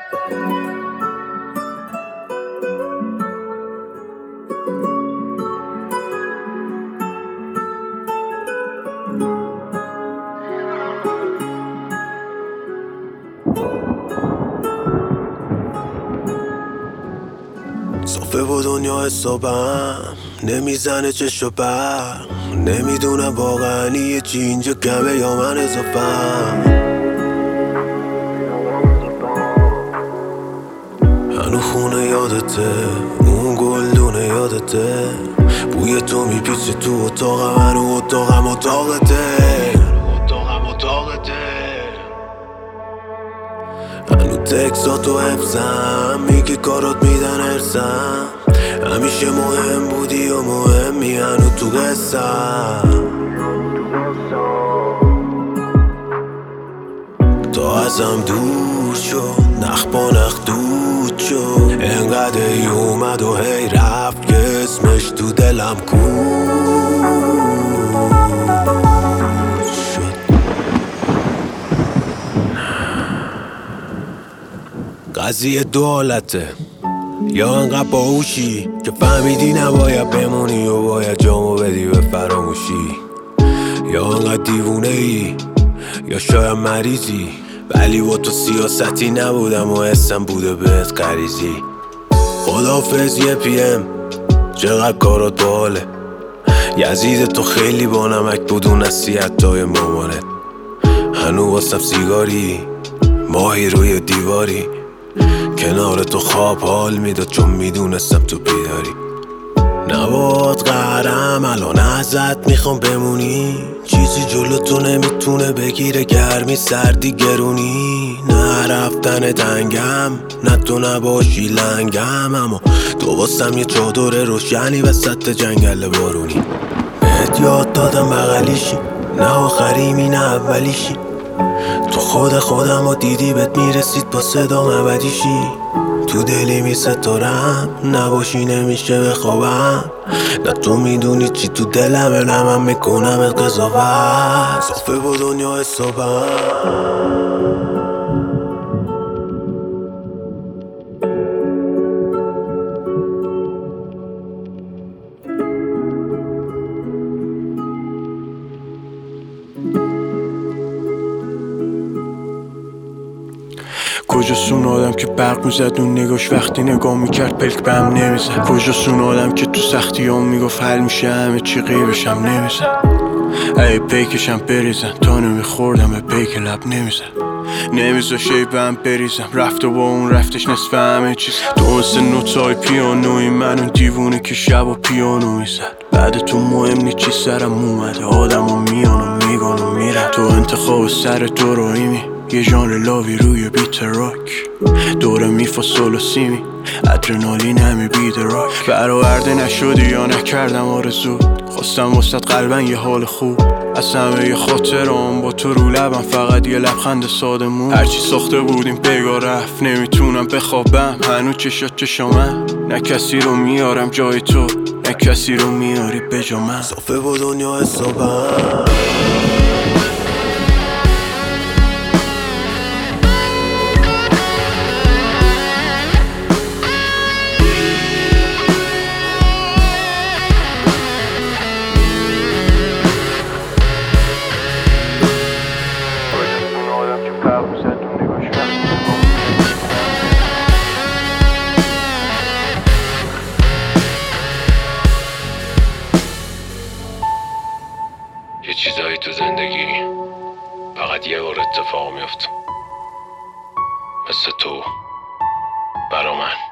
صافه با دنیا حسابم نمیزنه چشم و برق. نمیدونم واقعا یه چی اینجا کمه یا من اضافم. هنو خونه یادته، اون گلدونه یادته، بوی تو میپیچه تو اتاقم، هنو اتاقته. هنو تکساتو حفظم، میگه کارات میدن ارسم. همیشه مهم بودی و مهمی هنو تو قصم. تا ازم دور شد، نخ با نخ دود شد. انقدر ای اومد و هی رفت که اسمش تو دلم کود شد. قضیه دو حالته، یا انقدر باهوشی که فهمیدی نباید بمونی و باید جامو بدی به فراموشی، یا انقدر دیوونه ای یا شاید مریضی. ولی با تو سیاستی نبودم و حسم بوده بهت غریزی. خدافظ یه PM، چقدر کارات باحاله. یزید تو خیلی با نمک بود اون نصیحتای مامانت. هنو واسم سیگاری، ماهی روی دیواری. کنار تو خواب حال میداد چون میدونستم تو بیداری. نباد قهرم الان ازت میخوام بمونی. چیزی جلو تو نمیتونه بگیره، گرمی سردی گرونی. نه رفتن تنگم، نه تو نباشی لنگم، اما تو واسم یه چادر روشنی وسط جنگل بارونی. بهت یاد دادم بغلیشی، نه آخریمی نه اولیشی. تو خودم و دیدی بهت میرسید با صدام ابدیشی. تو دلی می ستارم، نباشی نمیشه بخوابم. نه تو میدونی چی تو دلمه، نه من میکنم قضاوت. صافه با دنیا حسابم. کجاست اون آدم که برق میزد اون نگاش وقتی نگاه میکرد پلک به هم نمیزد؟ کجاست اون آدم که تو سختی هم میگفت حل میشه همه چی غیبشم نمیزد؟ ای پیکشم بریزن تا نمیخوردم به پیک لب نمیزد. نمیزاشه ای به هم بریزم، رفت و با اون رفتش نصف همه چیز. تو اون سه نوتای پیانوی من اون دیوونه که شب و پیانو میزد. بعد تو مهم نی چی سرم اومده، آدم ها میان و میگان و میرن. تو انتخاب سر تو رویمی، یه ژانر لاوی روی بیت راک. دوره میفا سولو سیمی، ادرنالین همی بید راک. برآورده نشدی یا نکردم آرزو، خواستم وسط قلبن یه حال خوب. از همه خاطرام با تو رو لبم فقط یه لبخند سادمون. هرچی ساخته بودیم بگاه رفت، نمیتونم بخوابم هنو چشات چشامم. نه کسی رو میارم جای تو، نه کسی رو میاری به جا من. صافه با دنیا حسابم. یه چیزایی تو زندگی فقط یه بار اتفاق میفته، مثل تو برا من.